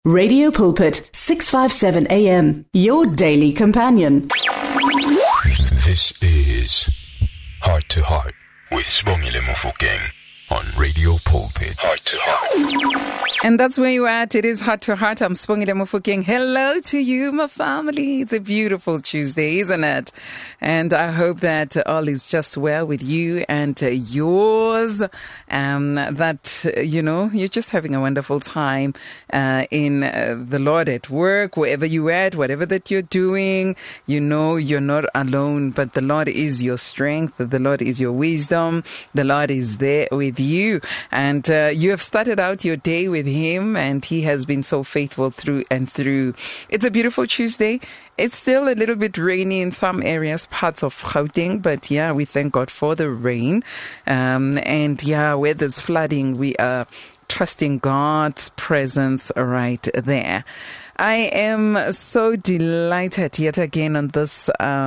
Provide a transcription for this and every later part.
Radio Pulpit, 657 AM, your daily companion. This is Heart to Heart with Sibongile Mofokeng on Radio Pulpit. Heart to Heart. And that's where you're at. It is Heart to Heart. I'm Sibongile Mofokeng. Hello to you, my family. It's a beautiful Tuesday, isn't it? And I hope that all is just well with you and yours. That, you're just having a wonderful time in the Lord at work, wherever you're at, whatever that you're doing. You know you're not alone, but the Lord is your strength. The Lord is your wisdom. The Lord is there with you. And you have started out your day with Him, and He has been so faithful through and through. It's a beautiful Tuesday. It's still a little bit rainy in some areas, parts of Gauteng, but yeah, we thank God for the rain. And yeah, where there's flooding, we are trusting God's presence right there. I am so delighted yet again on this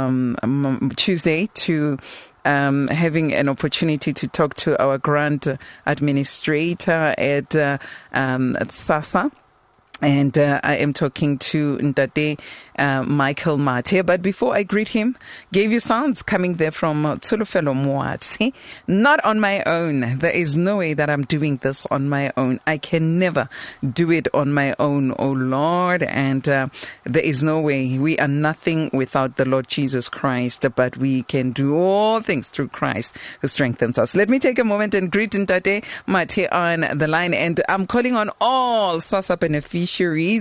Tuesday to having an opportunity to talk to our grant administrator at SASSA. And I am talking to Ntate Michael Mate. But before I greet him, gave you sounds coming there from Tsulufelo Moatsi. Not on my own. There is no way that I'm doing this on my own. I can never do it on my own, oh Lord. And there is no way. We are nothing without the Lord Jesus Christ, but we can do all things through Christ who strengthens us. Let me take a moment and greet Ntate Mate on the line. And I'm calling on all SASSA beneficiaries.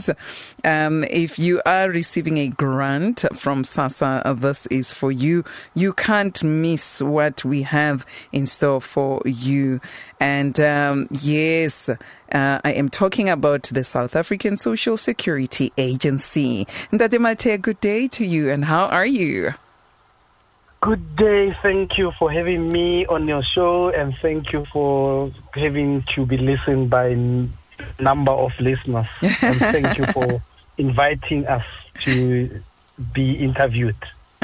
If you are receiving a grant from SASSA, this is for you. You can't miss what we have in store for you. And yes, I am talking about the South African Social Security Agency. Ntate Mate, good day to you, and how are you? Good day. Thank you for having me on your show, and thank you for having to be listened by number of listeners. And thank you for inviting us to be interviewed.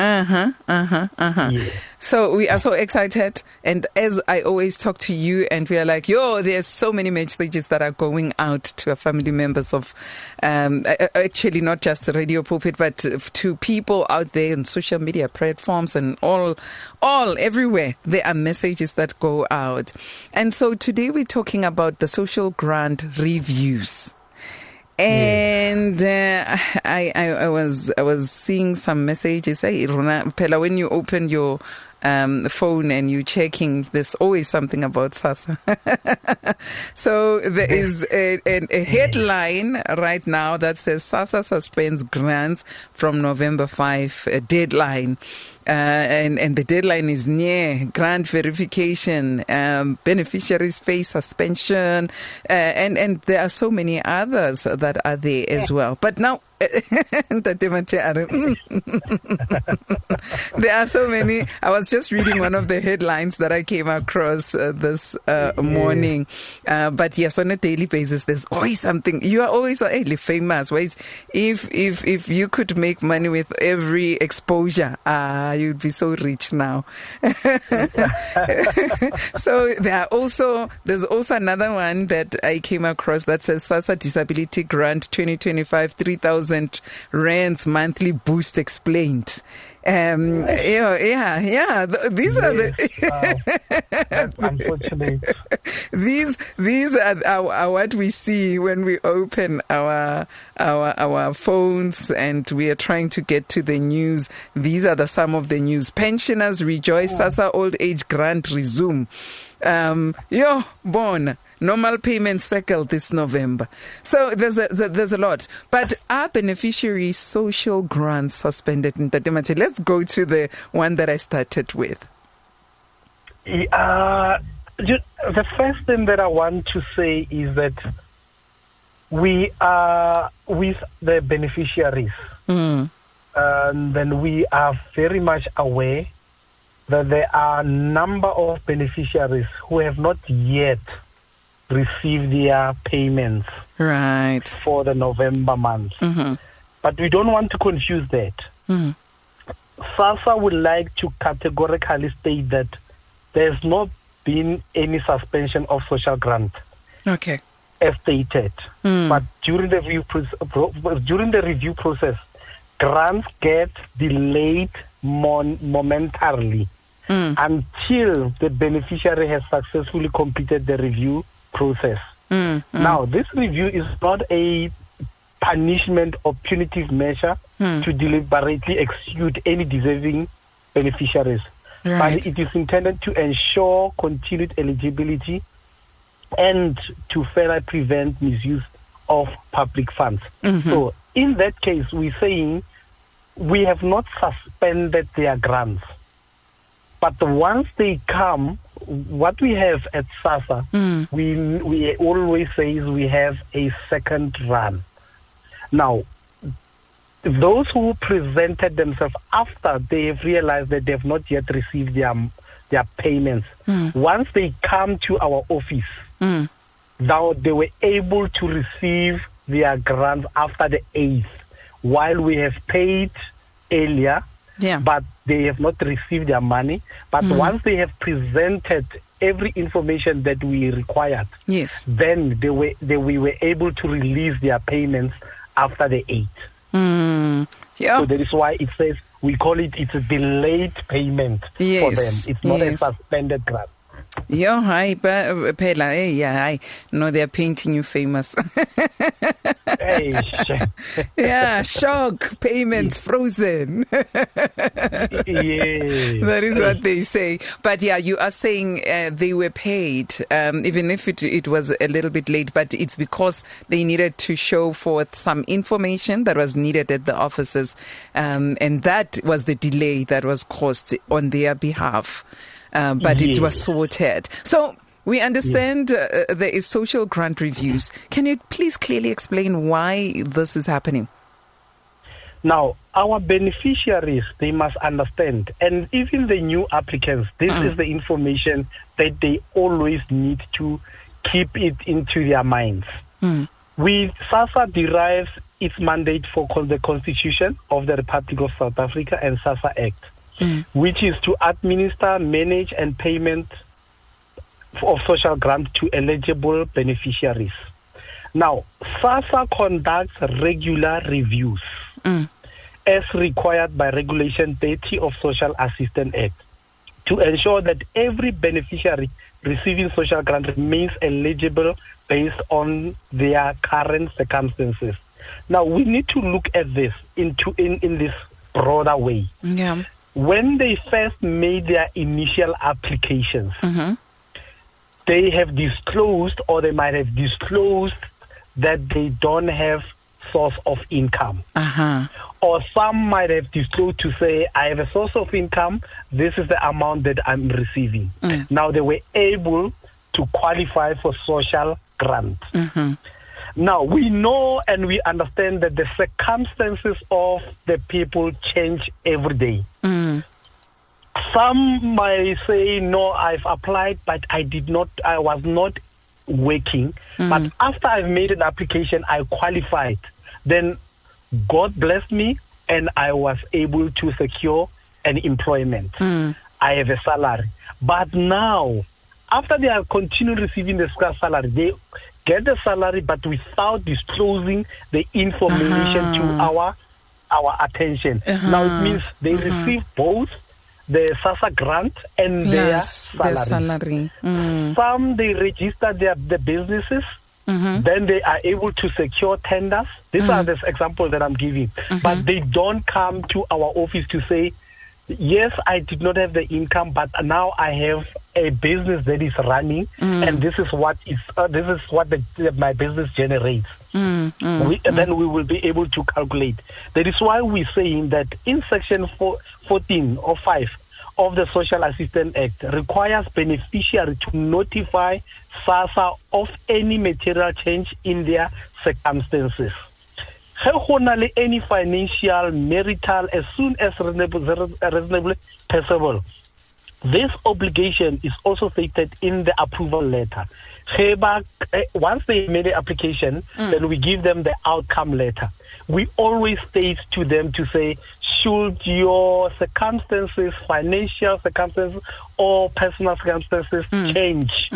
Yeah. So we are so excited, and as I always talk to you, and we are like, there's so many messages that are going out to our family members of actually not just Radio Pulpit, but to people out there on social media platforms and all everywhere. There are messages that go out. And so today we're talking about the social grant reviews. And I was seeing some messages. Hey, Pela, when you open your phone and you checking, there's always something about SASSA. So there is a headline right now that says SASSA suspends grants from November 5 deadline. And the deadline is near. Grant verification, beneficiaries face suspension, and there are so many others that are there as well. But now, there are so many. I was just reading one of the headlines that I came across this morning. But yes, on a daily basis, there's always something. You are always famous. Right? If you could make money with every exposure, you'd be so rich now. So there's also another one that I came across that says SASSA Disability Grant 2025 3,000 rands monthly boost explained. These are That's unfortunate. These are what we see when we open our phones and we are trying to get to the news. These are some of the news. Pensioners rejoice. SASSA old age grant resume. Born. Normal payment cycle this November. So there's a lot. But are beneficiary social grants suspended? Let's go to the one that I started with. The first thing that I want to say is that we are with the beneficiaries. And then we are very much aware that there are a number of beneficiaries who have not yet receive their payments for the November month. But we don't want to confuse that. SASSA would like to categorically state that there's not been any suspension of social grant. Okay. as stated. But during the review process, grants get delayed momentarily until the beneficiary has successfully completed the review process. Now, this review is not a punishment or punitive measure to deliberately exclude any deserving beneficiaries, but it is intended to ensure continued eligibility and to further prevent misuse of public funds. So in that case, we're saying we have not suspended their grants, but once they come, what we have at SASSA, we always say is we have a second run. Now, those who presented themselves after they have realized that they have not yet received their payments, once they come to our office, now they were able to receive their grants after the 8th, while we have paid earlier, but they have not received their money. But once they have presented every information that we required, then we were able to release their payments after the 8th. So that is why it says we call it's a delayed payment for them. It's not a suspended grant. Hi, Pela. Hey, hi. No, they're painting you famous. Shock. Payments frozen. That is what they say. But you are saying they were paid, even if it was a little bit late, but it's because they needed to show forth some information that was needed at the offices, and that was the delay that was caused on their behalf. But it was sorted. So we understand there is social grant reviews. Can you please clearly explain why this is happening? Now, our beneficiaries, they must understand, and even the new applicants, this is the information that they always need to keep it into their minds. SASSA derives its mandate for the Constitution of the Republic of South Africa and SASSA Act, which is to administer, manage, and payment of social grants to eligible beneficiaries. Now, SASSA conducts regular reviews as required by Regulation 30 of Social Assistance Act to ensure that every beneficiary receiving social grant remains eligible based on their current circumstances. Now, we need to look at this in this broader way. When they first made their initial applications, they have disclosed, or they might have disclosed, that they don't have source of income. Or some might have disclosed to say, I have a source of income, this is the amount that I'm receiving. Now they were able to qualify for social grant. Now, we know and we understand that the circumstances of the people change every day. Some might say, no, I've applied, but I was not working. But after I've made an application, I qualified. Then God blessed me and I was able to secure an employment. I have a salary. But now, after they are continuing receiving the salary, they get the salary, but without disclosing the information to our attention. Now it means they receive both the SASSA grant and their salary. Some, they register the businesses, then they are able to secure tenders. These are the examples that I'm giving. But they don't come to our office to say, yes, I did not have the income, but now I have a business that is running, and this is what my business generates. Then we will be able to calculate. That is why we're saying that in Section 14 or 5 of the Social Assistance Act requires beneficiary to notify SASSA of any material change in their circumstances. Any financial, marital, as soon as reasonably possible. This obligation is also stated in the approval letter. Once they made the application, then we give them the outcome letter. We always state to them to say, should your circumstances, financial circumstances or personal circumstances change,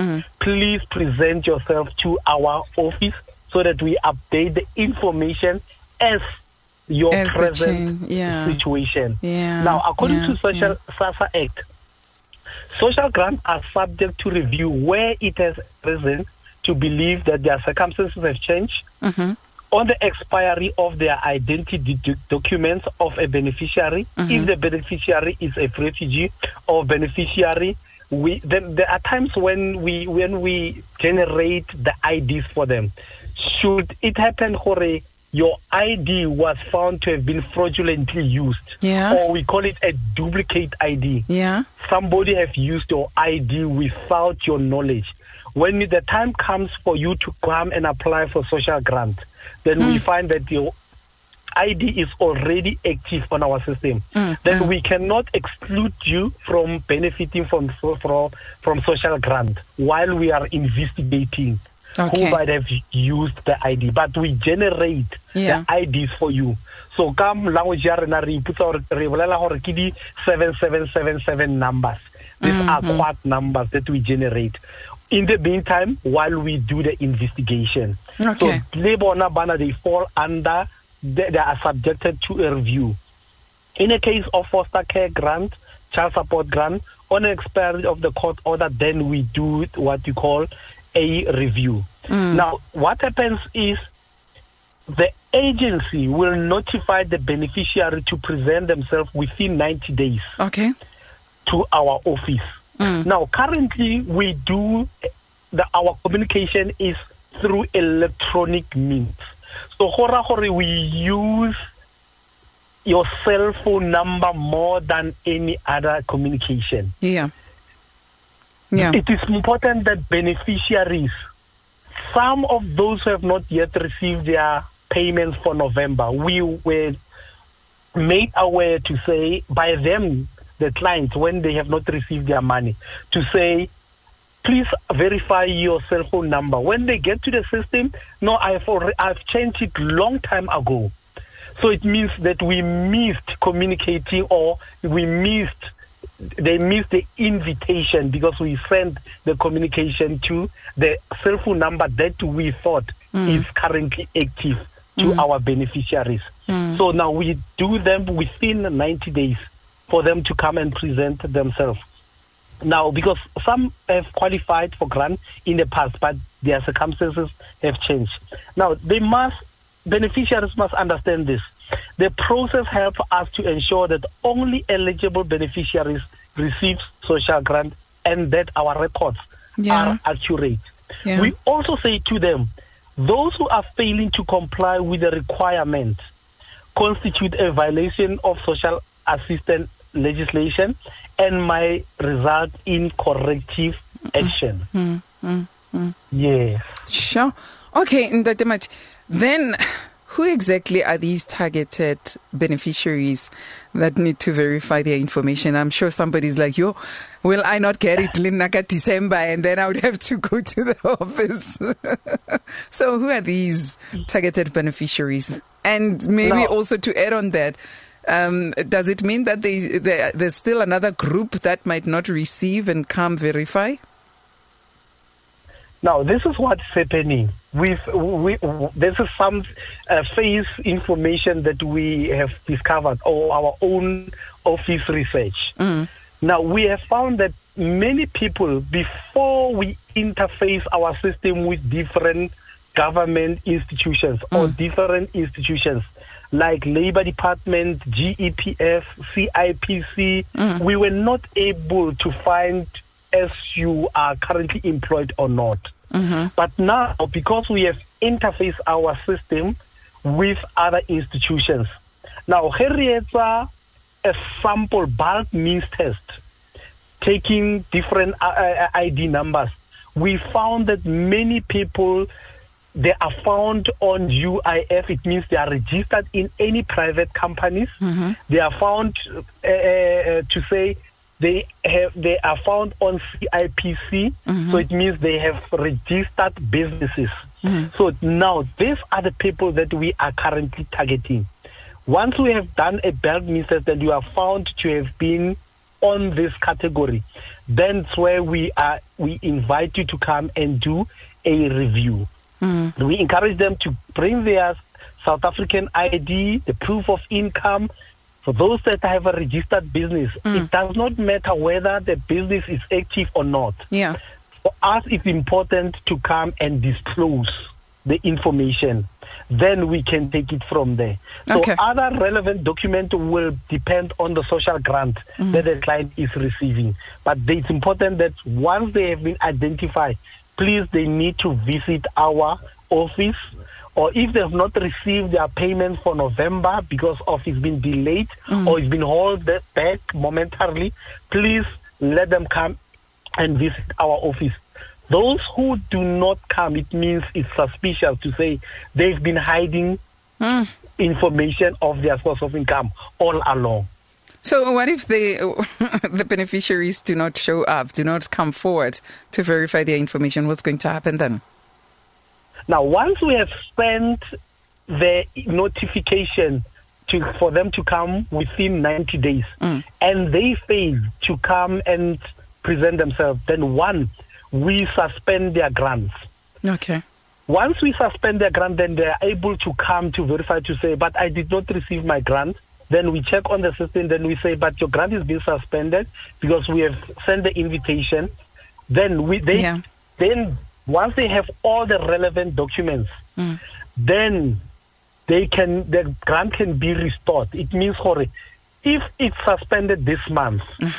please present yourself to our office so that we update the information as your present situation. Now, according to Social SASSA Act, social grants are subject to review where it has reason to believe that their circumstances have changed on the expiry of their identity documents of a beneficiary. If the beneficiary is a refugee or beneficiary, then there are times when we generate the IDs for them. Should it happen, Jorge, your ID was found to have been fraudulently used, or we call it a duplicate ID. Somebody have used your ID without your knowledge. When the time comes for you to come and apply for social grant, then we find that your ID is already active on our system. Then we cannot exclude you from benefiting from social grant while we are investigating who might have used the ID. But we generate the IDs for you. So come language re put our 7777 numbers. These are quad numbers that we generate. In the meantime, while we do the investigation. So they fall under, they are subjected to a review. In a case of foster care grant, child support grant, on expiry of the court order, then we do what you call a review. Now, what happens is the agency will notify the beneficiary to present themselves within 90 days to our office. Now, currently, we do, our communication is through electronic means. So, we use your cell phone number more than any other communication. It is important that beneficiaries, some of those who have not yet received their payments for November, we were made aware to say by them, the clients, when they have not received their money, to say, please verify your cell phone number. When they get to the system, no, I've changed it long time ago. So it means that we missed communicating, or they missed the invitation because we sent the communication to the cell phone number that we thought is currently active to our beneficiaries. So now we do them within 90 days for them to come and present themselves. Now, because some have qualified for grant in the past, but their circumstances have changed. Now, beneficiaries must understand this. The process helps us to ensure that only eligible beneficiaries receive social grant and that our records are accurate. We also say to them, those who are failing to comply with the requirement constitute a violation of social assistance legislation and might result in corrective action. Yes. Sure. Okay, Ntatemati, then who exactly are these targeted beneficiaries that need to verify their information? I'm sure somebody's like, will I not get it in December and then I would have to go to the office? So who are these targeted beneficiaries? And maybe also to add on that, does it mean that there's still another group that might not receive and come verify? Now, this is what's happening. This is some phase information that we have discovered, or our own office research. Now, we have found that many people, before we interface our system with different government institutions or different institutions, like Labor Department, GEPF, CIPC, we were not able to find as you are currently employed or not. But now, because we have interfaced our system with other institutions, now Henrietta, a sample bulk means test, taking different ID numbers, we found that many people, they are found on UIF. It means they are registered in any private companies. They are found to say they are found on CIPC. So it means they have registered businesses. So now these are the people that we are currently targeting. Once we have done a bulk means that you are found to have been on this category, then it's where we invite you to come and do a review. We encourage them to bring their South African ID, the proof of income. For those that have a registered business, it does not matter whether the business is active or not. Yeah. For us, it's important to come and disclose the information. Then we can take it from there. So other relevant documents will depend on the social grant that the client is receiving. But it's important that once they have been identified, please, they need to visit our office, or if they have not received their payment for November because of it's been delayed or it's been held back momentarily, please let them come and visit our office. Those who do not come, it means it's suspicious to say they've been hiding information of their source of income all along. So what if the beneficiaries do not show up, do not come forward to verify their information? What's going to happen then? Now, once we have sent the notification for them to come within 90 days and they fail to come and present themselves, then we suspend their grants. Okay. Once we suspend their grant, then they are able to come to verify to say, but I did not receive my grant. Then we check on the system, then we say, but your grant is being suspended because we have sent the invitation. Then then once they have all the relevant documents, then the grant can be restored. It means, if it's suspended this month,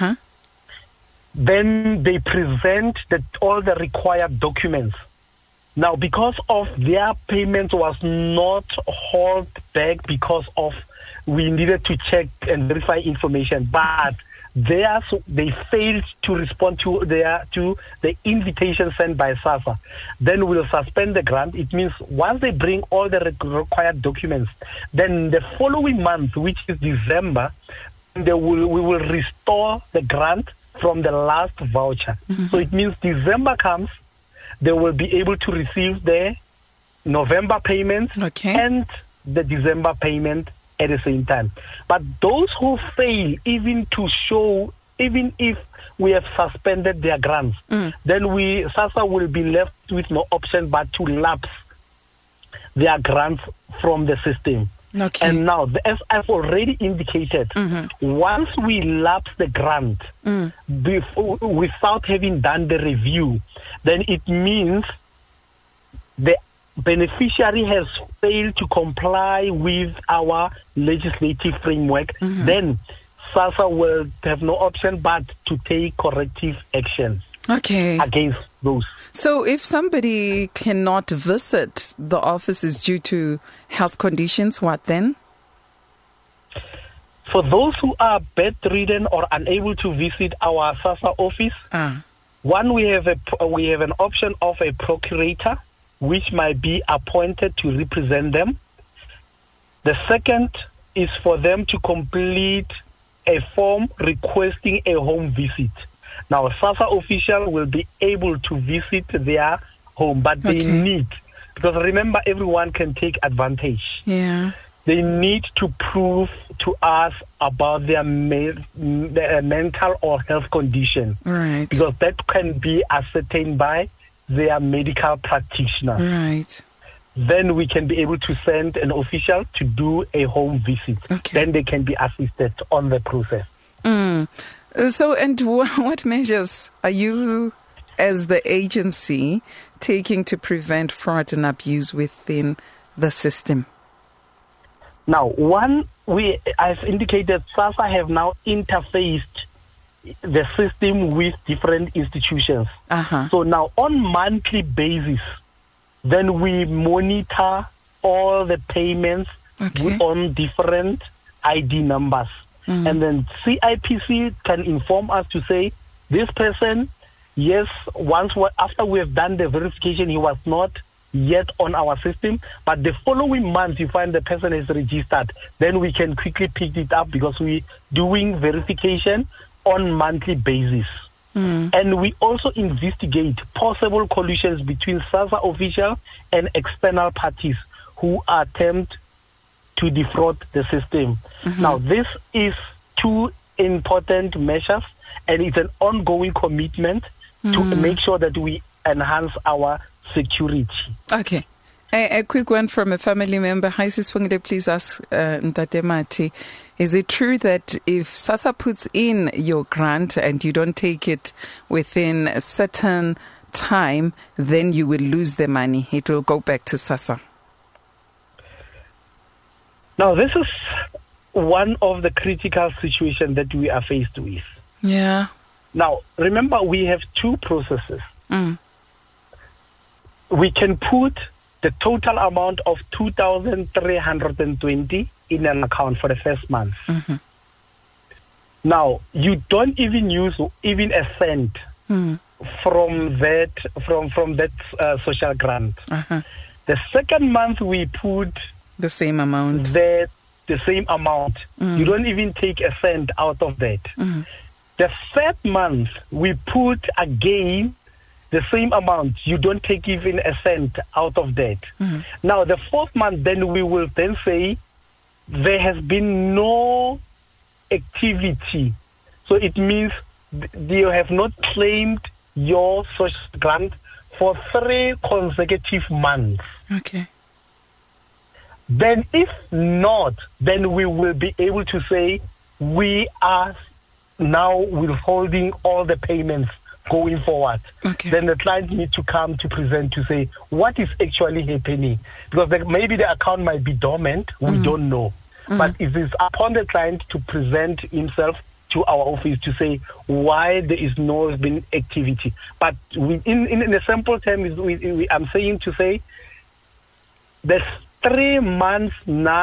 then they present all the required documents. Now, because of their payment was not held back because of we needed to check and verify information, but they failed to respond to the invitation sent by SASSA, then we'll suspend the grant. It means once they bring all the required documents, then the following month, which is December, we will restore the grant from the last voucher. So it means December comes, they will be able to receive the November payment and the December payment at the same time. But those who fail even if we have suspended their grants, then SASSA will be left with no option but to lapse their grants from the system. And now, as I've already indicated, once we lapse the grant without having done the review, then it means the beneficiary has failed to comply with our legislative framework. Then SASSA will have no option but to take corrective action against those. So if somebody cannot visit the offices due to health conditions, what then? For those who are bedridden or unable to visit our SASSA office, we have an option of a procurator which might be appointed to represent them. The second is for them to complete a form requesting a home visit. Now, a SASSA official will be able to visit their home, but they need, because remember, everyone can take advantage. Yeah. They need to prove to us about their mental or health condition. Right. Because that can be ascertained by their medical practitioner. Right. Then we can be able to send an official to do a home visit. Then they can be assisted on the process. So, and what measures are you, as the agency, taking to prevent fraud and abuse within the system? Now, I've indicated, SASSA have now interfaced the system with different institutions. So now, on monthly basis, then we monitor all the payments on different ID numbers. And then CIPC can inform us to say, this person, yes, after we have done the verification, he was not yet on our system, but the following month you find the person is registered, then we can quickly pick it up because we're doing verification on monthly basis. And we also investigate possible collusions between SASSA officials and external parties who attempt to defraud the system. Now, this is two important measures and it's an ongoing commitment to make sure that we enhance our security. Okay. A quick one from a family member. Hi, Sisifungile, please ask Ntate Mati. Is it true that if SASSA puts in your grant and you don't take it within a certain time, then you will lose the money? It will go back to SASSA. Now, this is one of the critical situations that we are faced with. Yeah. Now, remember, we have two processes. We can put the total amount of 2,320 in an account for the first month. Now, you don't even use even a cent from that social grant. The second month we put the same amount. The same amount. You don't even take a cent out of that. The third month we put again the same amount. You don't take even a cent out of that. Now the fourth month, then we will then say there has been no activity. So it means you have not claimed your social grant for 3 consecutive months. Okay. Then if not, then we will be able to say we are now withholding all the payments going forward. Okay. Then the client needs to come to present to say what is actually happening. Because maybe the account might be dormant, we don't know. But it is upon the client to present himself to our office to say why there is no been activity. But in a simple term, I'm saying to say there's 3 months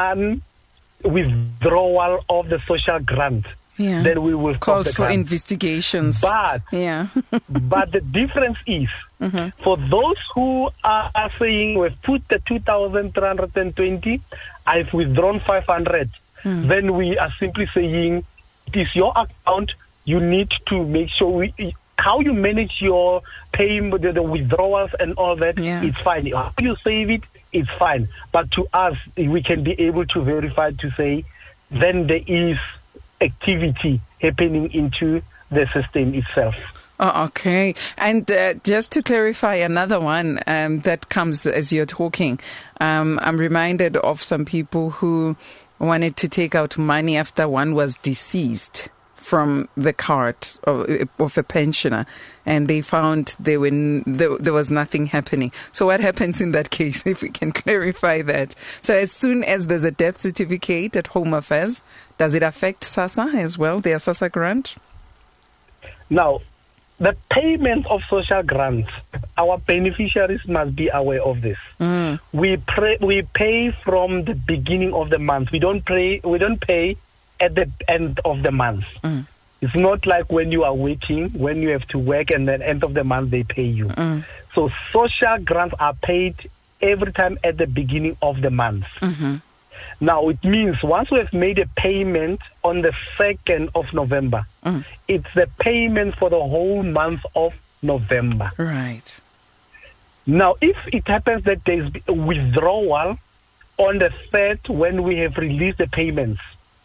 non-withdrawal of the social grant. Yeah. Then we will calls for investigations. But but the difference is for those who are saying we've put the 2,320, I've withdrawn 500. Then we are simply saying it is your account. You need to make sure how you manage your payment, the withdrawals and all that. It's fine. How you save it, it's fine. But to us, we can be able to verify to say then there is activity happening into the system itself. Oh, okay. And just to clarify another one that comes as you're talking, I'm reminded of some people who wanted to take out money after one was deceased from the card of a pensioner, and they found there was nothing happening. So what happens in that case, if we can clarify that? So as soon as there's a death certificate at Home Affairs, does it affect SASSA as well, their SASSA grant? Now, the payment of social grants, our beneficiaries must be aware of this. We pay from the beginning of the month. We don't pay at the end of the month. It's not like when you are waiting, when you have to work and then end of the month they pay you. So social grants are paid every time at the beginning of the month. Now it means once we have made a payment on the 2nd of November, it's the payment for the whole month of November. Right. Now if it happens that there's a withdrawal on the 3rd when we have released the payments,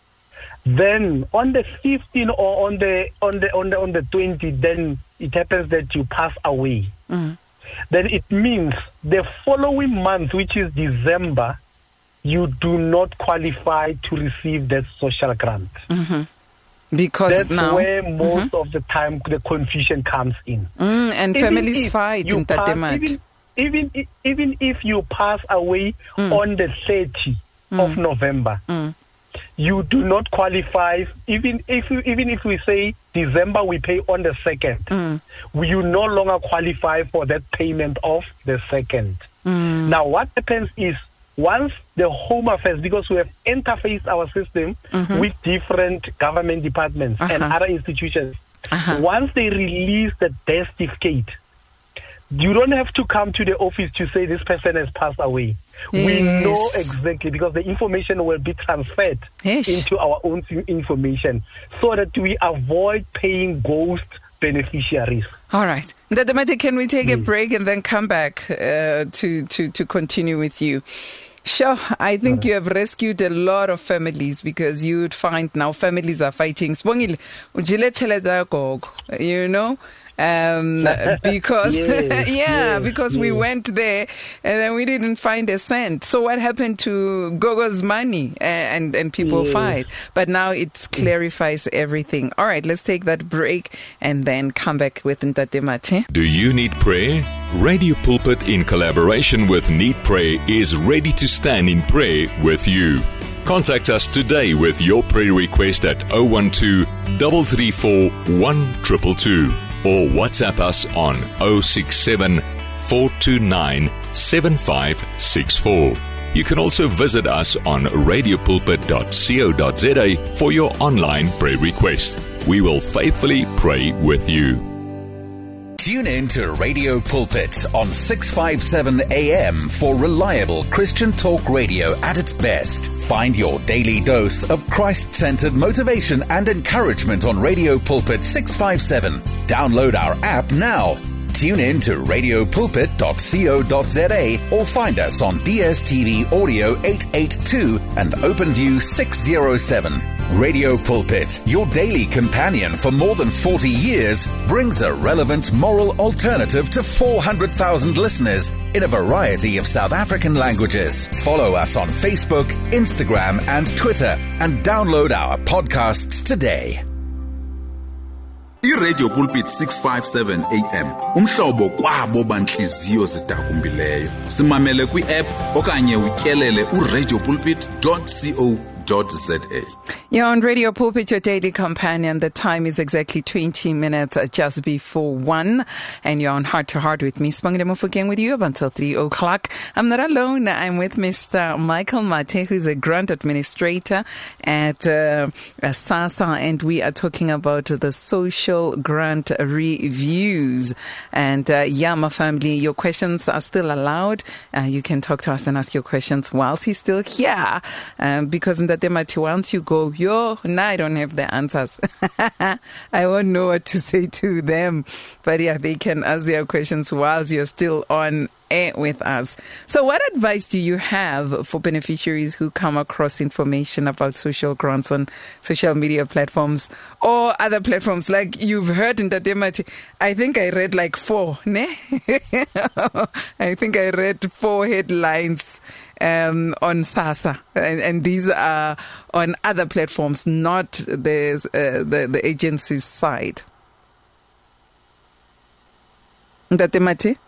then on the 15th or on the 20th, then it happens that you pass away. Then it means the following month, which is December, you do not qualify to receive that social grant. Because that's now where most of the time the confusion comes in. And families fight in Tatemat. Even if you pass away on the 30th of November, you do not qualify. Even if we say December we pay on the 2nd, you no longer qualify for that payment of the 2nd. Now what happens is once the Home Affairs, because we have interfaced our system with different government departments and other institutions, once they release the death certificate, you don't have to come to the office to say this person has passed away. Yes. We know exactly because the information will be transferred into our own information so that we avoid paying ghost beneficiaries. All right. Ndadamati, can we take a break and then come back to continue with you? Sure, I think you have rescued a lot of families, because you would find now families are fighting. Sibongile, you know? Because because we went there and then we didn't find a cent. So what happened to Gogo's money? And people fight. But now it clarifies everything. All right, let's take that break and then come back with Ntate Mate. Do you need prayer? Radio Pulpit, in collaboration with Need Prayer, is ready to stand in prayer with you. Contact us today with your prayer request at 012 334 1222 or WhatsApp us on 067 429 7564. You can also visit us on radiopulpit.co.za for your online prayer request. We will faithfully pray with you. Tune in to Radio Pulpit on 657 AM for reliable Christian talk radio at its best. Find your daily dose of Christ-centered motivation and encouragement on Radio Pulpit 657. Download our app now. Tune in to radiopulpit.co.za or find us on DSTV Audio 882 and OpenView 607. Radio Pulpit, your daily companion for more than 40 years, brings a relevant moral alternative to 400,000 listeners in a variety of South African languages. Follow us on Facebook, Instagram, and Twitter, and download our podcasts today. iRadio Pulpit 657 AM umhlobo kwabo banhliziyo zidakumbileyo. Simamele kwi-app okanye utyelele uradiopulpit.co.za. You're on Radio Pulpit, your daily companion. The time is exactly 20 minutes just before 1. And you're on Heart to Heart with me, Sibongile Mofokeng, with you up until 3 o'clock. I'm not alone. I'm with Mr. Michael Mate, who's a grant administrator at SASSA. And we are talking about the social grant reviews. And my family, your questions are still allowed. You can talk to us and ask your questions whilst he's still here. Because in the Mate, once you go, now I don't have the answers. I won't know what to say to them. But yeah, they can ask their questions whilst you're still on air with us. So what advice do you have for beneficiaries who come across information about social grants on social media platforms or other platforms? Like you've heard in Ntate, I think I read like 4, ne? I think I read 4 headlines on SASSA, and these are on other platforms, not the agency's side. Ntate Mate?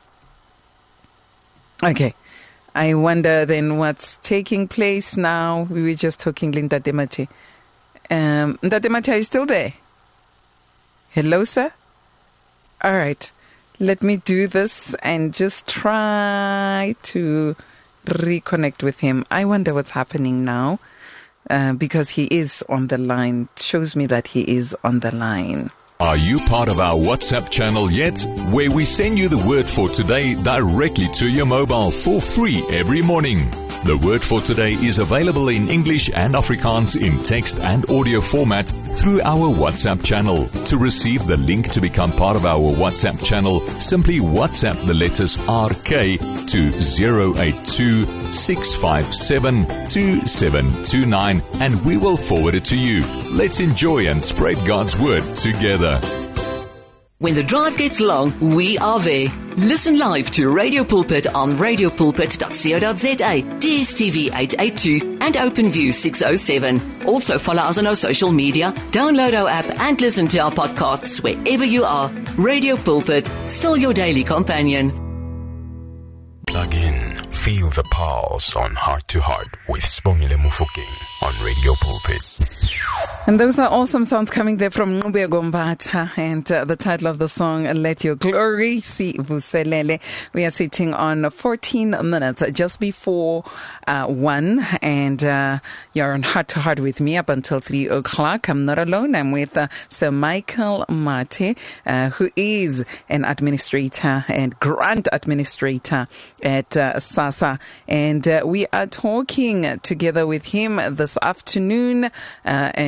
Okay. I wonder then what's taking place now. We were just talking, Ntate Mate. Ntate Mate, are you still there? Hello, sir? All right. Let me do this and just try to reconnect with him. I wonder what's happening now, because he is on the line. It shows me that he is on the line. Are you part of our WhatsApp channel yet? Where we send you the word for today directly to your mobile for free every morning. The word for today is available in English and Afrikaans in text and audio format through our WhatsApp channel. To receive the link to become part of our WhatsApp channel, simply WhatsApp the letters RK to 082 657 2729 and we will forward it to you. Let's enjoy and spread God's word together. When the drive gets long, we are there. Listen live to Radio Pulpit on radiopulpit.co.za, DSTV 882 and OpenView 607. Also follow us on our social media, download our app and listen to our podcasts wherever you are. Radio Pulpit, still your daily companion. Plug in, feel the pulse on Heart to Heart with Sibongile Mofokeng on Radio Pulpit. And those are awesome sounds coming there from Ncube Gombata, and the title of the song, Let Your Glory See Vuselele. We are sitting on 14 minutes just before 1, and you're on Heart to Heart with me up until 3 o'clock. I'm not alone. I'm with Sir Michael Mate, who is an administrator and grant administrator at SASSA, and we are talking together with him this afternoon, and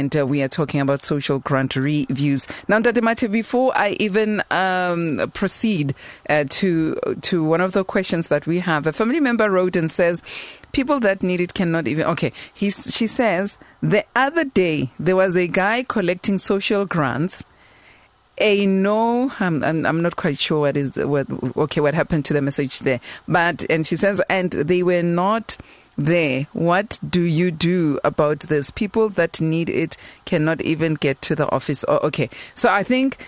and we are talking about social grant reviews. Now, Dademate, before I even proceed to one of the questions that we have, a family member wrote and says, people that need it cannot even... Okay, she says, the other day, there was a guy collecting social grants. I'm not quite sure what happened to the message there. And she says, and they were not there. What do you do about this? People that need it cannot even get to the office. Okay. So I think,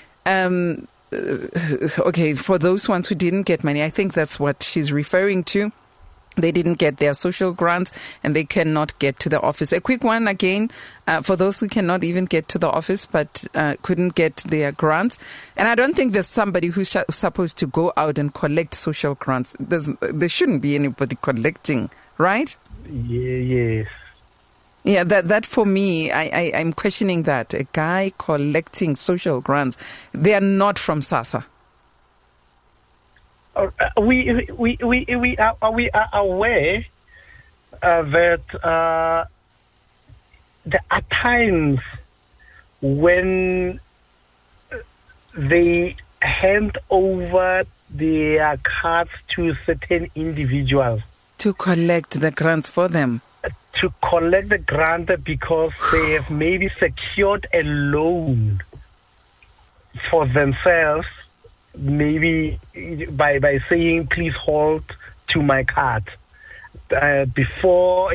for those ones who didn't get money, I think that's what she's referring to. They didn't get their social grants and they cannot get to the office. A quick one again, for those who cannot even get to the office but couldn't get their grants. And I don't think there's somebody who's supposed to go out and collect social grants. There shouldn't be anybody collecting, right? Yes. Yeah, that for me, I'm questioning that. A guy collecting social grants. They are not from SASSA. We are aware that there are times when they hand over their cards to certain individuals to collect the grants for them. To collect the grant because they have maybe secured a loan for themselves. Maybe by saying, please hold to my card before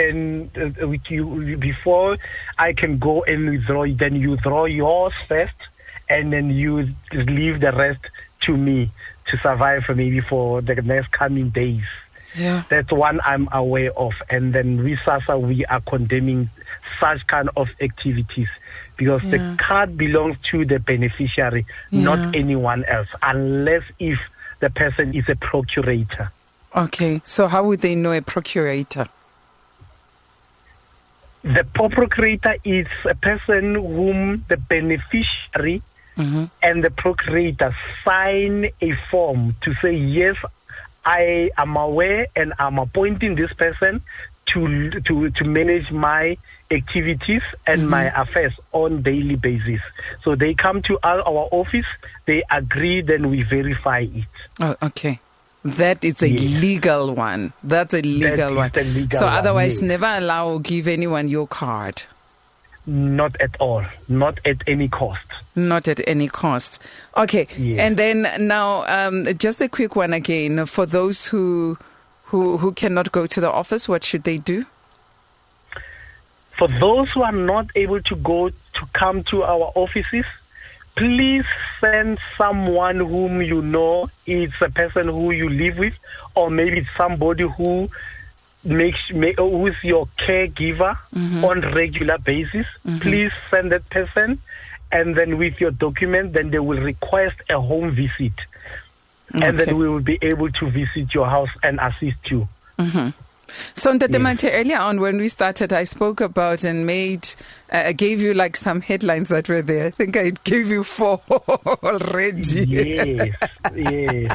before I can go and withdraw. Then you withdraw yours first, and then you leave the rest to me to survive for the next coming days. Yeah, that's one I'm aware of. And then we SASSA, we are condemning such kind of activities. Because the card belongs to the beneficiary, not anyone else, unless if the person is a procurator. Okay, so how would they know a procurator? The procurator is a person whom the beneficiary and the procurator sign a form to say, yes, I am aware and I'm appointing this person to manage my activities and my affairs on daily basis. So they come to our office, they agree, then we verify it. Oh, okay. That is a legal one. That's a legal one. So otherwise, never allow or give anyone your card. Not at all. Not at any cost. Not at any cost. Okay. Yes. And then now, just a quick one again. For those who cannot go to the office, what should they do? For those who are not able to come to our offices, please send someone whom you know is a person who you live with, or maybe somebody who who's your caregiver on regular basis. Please send that person, and then with your document, then they will request a home visit. Okay. And then we will be able to visit your house and assist you. So, Dademate, earlier on when we started, I spoke about and gave you like some headlines that were there. I think I gave you 4 already. Yes.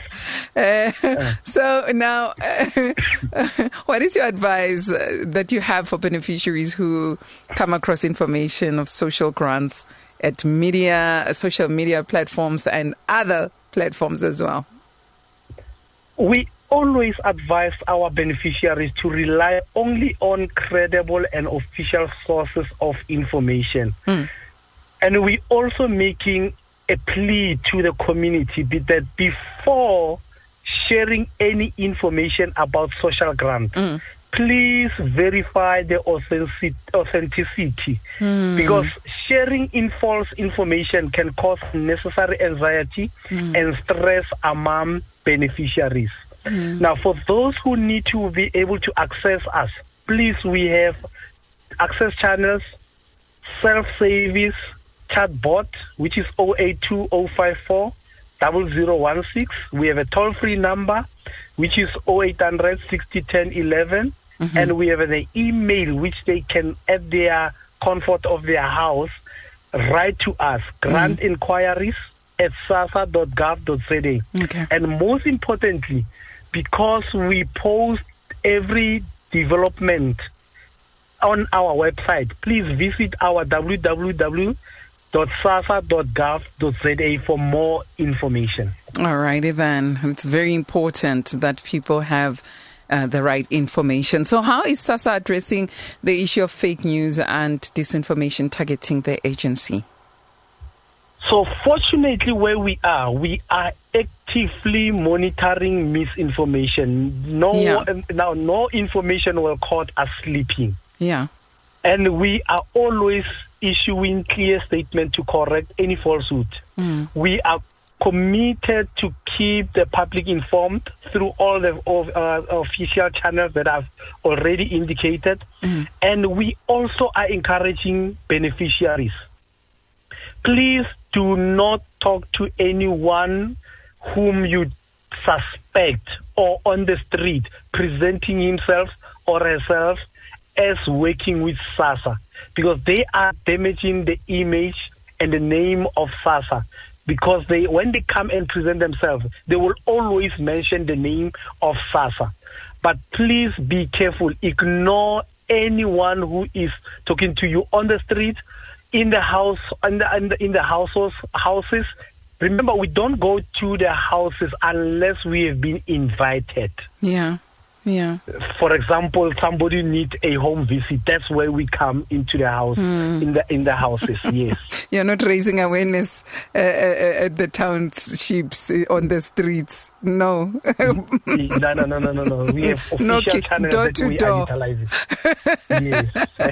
So now, what is your advice that you have for beneficiaries who come across information of social grants at social media platforms and other platforms as well? We always advise our beneficiaries to rely only on credible and official sources of information. And we also making a plea to the community that before sharing any information about social grant, please verify the authenticity, because sharing false information can cause unnecessary anxiety and stress among beneficiaries. Now, for those who need to be able to access us, please, we have access channels, self-service chatbot, which is 082-054-0016. We have a toll-free number, which is 0800 60 10 11. And we have an email, which they can, at their comfort of their house, write to us, grant inquiries at sassa.gov.za. Okay. And most importantly, because we post every development on our website. Please visit our www.sasa.gov.za for more information. All righty then. It's very important that people have the right information. So how is SASSA addressing the issue of fake news and disinformation targeting the agency? So fortunately, where we are actively monitoring misinformation. No information will caught us sleeping. Yeah. And we are always issuing clear statement to correct any falsehood. We are committed to keep the public informed through all the official channels that I've already indicated. And we also are encouraging beneficiaries. Please do not talk to anyone whom you suspect or on the street presenting himself or herself as working with SASSA, because they are damaging the image and the name of SASSA. Because when they come and present themselves, they will always mention the name of SASSA. But please be careful. Ignore anyone who is talking to you on the street, in the house, in the houses. Remember, we don't go to the houses unless we have been invited. Yeah. For example, somebody needs a home visit. That's where we come into the house, in the houses. Yes. You're not raising awareness at the townships on the streets. No. No. We have official channels that we are utilizing. Yes.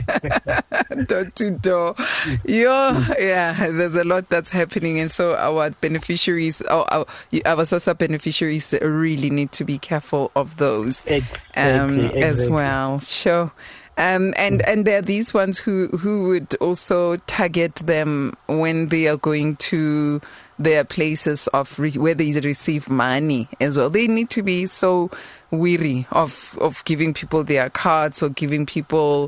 Door to door. Yeah, there's a lot that's happening, and so our beneficiaries, our SASSA beneficiaries, really need to be careful of those as well. Sure. And there are these ones who would also target them when they are going to their places of where they receive money as well. They need to be so weary of giving people their cards or giving people,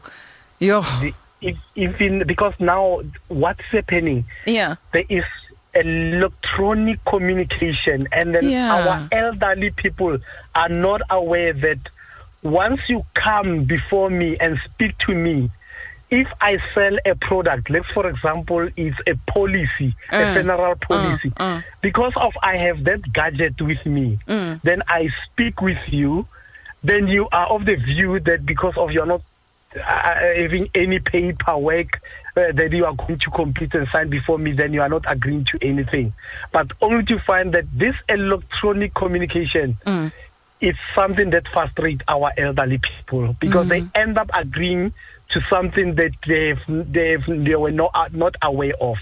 because now what's happening? Yeah, there is electronic communication, and then our elderly people are not aware that once you come before me and speak to me, if I sell a product, let's for example, it's a policy, a funeral policy, because of I have that gadget with me, then I speak with you, then you are of the view that because of you're not having any paperwork that you are going to complete and sign before me, then you are not agreeing to anything. But only to find that this electronic communication is something that frustrates our elderly people, because they end up agreeing to something that they were not aware of.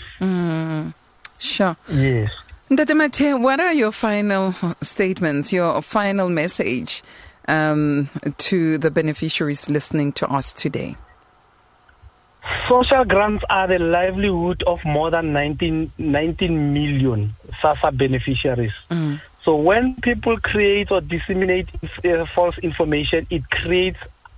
Sure. Yes. Ntate Mathe, what are your final statements, your final message to the beneficiaries listening to us today? Social grants are the livelihood of more than 19 million SASSA beneficiaries. So when people create or disseminate false information, it creates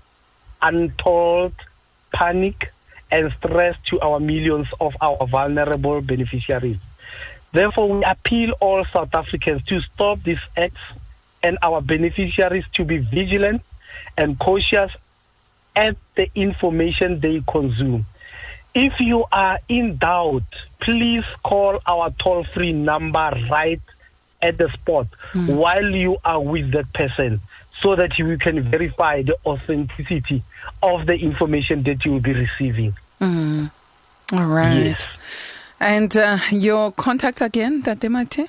untold panic and stress to our millions of our vulnerable beneficiaries. Therefore, we appeal all South Africans to stop these acts and our beneficiaries to be vigilant and cautious at the information they consume. If you are in doubt, please call our toll-free number right at the spot while you are with that person, so that you can verify the authenticity of the information that you will be receiving. All right. Yes. And your contact again, Ntate Mathe?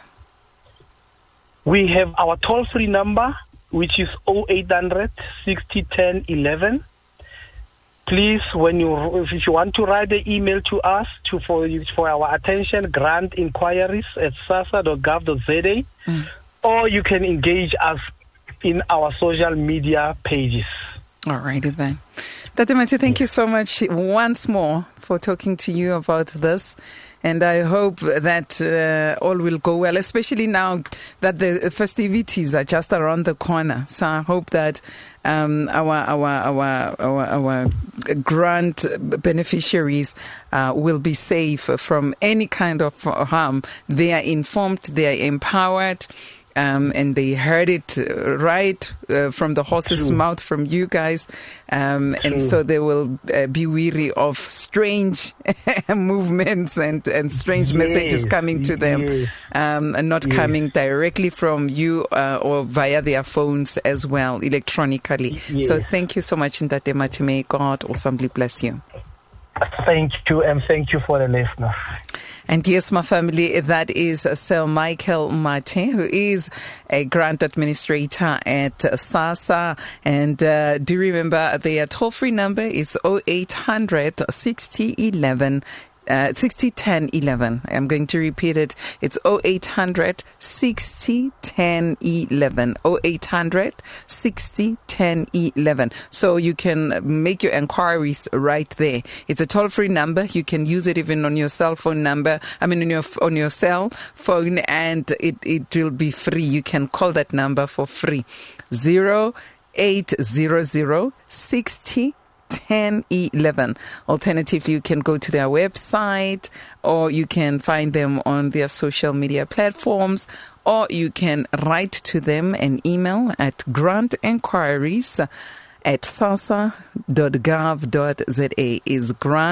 We have our toll-free number, which is 0800 60 10 11. Please, if you want to write the email to us for our attention, grant inquiries at sasa.gov.za, or you can engage us in our social media pages. All righty then. Ntate Mathe, thank you so much once more for talking to you about this. And I hope that all will go well, especially now that the festivities are just around the corner. So I hope that our grant beneficiaries will be safe from any kind of harm. They are informed, they are empowered, and they heard it right from the horse's mouth from you guys, and so they will be weary of strange movements and strange messages coming to them, and not coming directly from you or via their phones as well, electronically. So thank you so much, Ntate Mati. May God awesomely bless you. Thank you, and thank you for the listeners. And yes, my family, that is Sir Michael Mate, who is a grant administrator at SASSA. And do remember their toll-free number is 0800 60 11 60 10 11. I'm going to repeat it. It's 0800 60 10 11. 0800 60 10 11. So you can make your inquiries right there. It's a toll-free number. You can use it even on your cell phone number. On your cell phone, and it will be free. You can call that number for free. 0800 60 1011. Alternatively, you can go to their website, or you can find them on their social media platforms, or you can write to them an email at grantenquiries@sassa.gov.za. is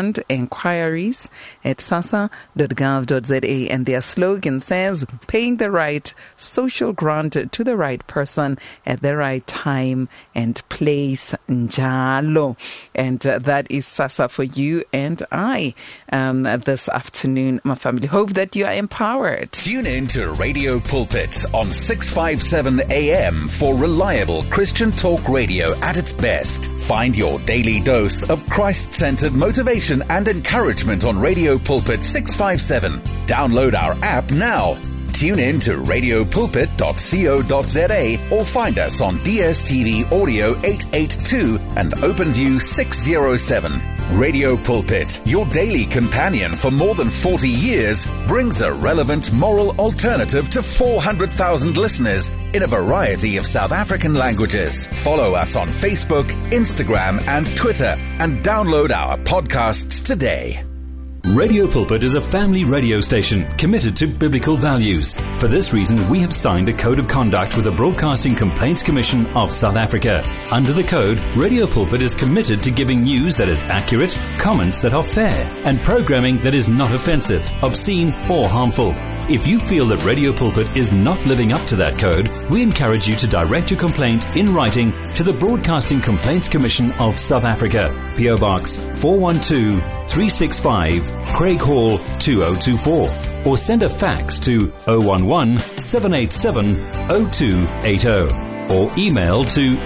grantenquiries@sassa.gov.za, and their slogan says, paying the right social grant to the right person at the right time and place, njalo. And that is SASSA for you and I this afternoon, my family. Hope that you are empowered. Tune in to Radio Pulpit on 657 AM for reliable Christian talk radio at its best. Find your daily dose of Christ-centered motivation and encouragement on Radio Pulpit 657. Download our app now. Tune in to radiopulpit.co.za or find us on DSTV Audio 882 and OpenView 607. Radio Pulpit, your daily companion for more than 40 years, brings a relevant moral alternative to 400,000 listeners in a variety of South African languages. Follow us on Facebook, Instagram, and Twitter, and download our podcasts today. Radio Pulpit is a family radio station committed to biblical values. For this reason, we have signed a code of conduct with the Broadcasting Complaints Commission of South Africa. Under the code, Radio Pulpit is committed to giving news that is accurate, comments that are fair, and programming that is not offensive, obscene, or harmful. If you feel that Radio Pulpit is not living up to that code, we encourage you to direct your complaint in writing to the Broadcasting Complaints Commission of South Africa, PO Box 412 365, Craig Hall 2024, or send a fax to 011 787 0280, or email to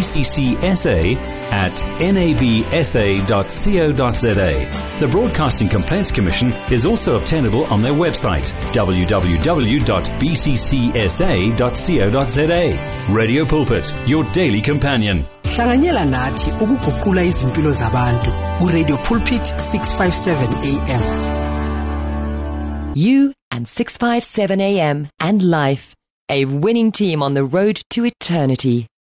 bccsa@nabsa.co.za. The Broadcasting Complaints Commission is also obtainable on their website, www.bccsa.co.za. Radio Pulpit, your daily companion. Hlanganyela nathi ukuguqula izimpilo zabantu ku-Radio Pulpit 657 AM. You and 657 AM and life, a winning team on the road to eternity.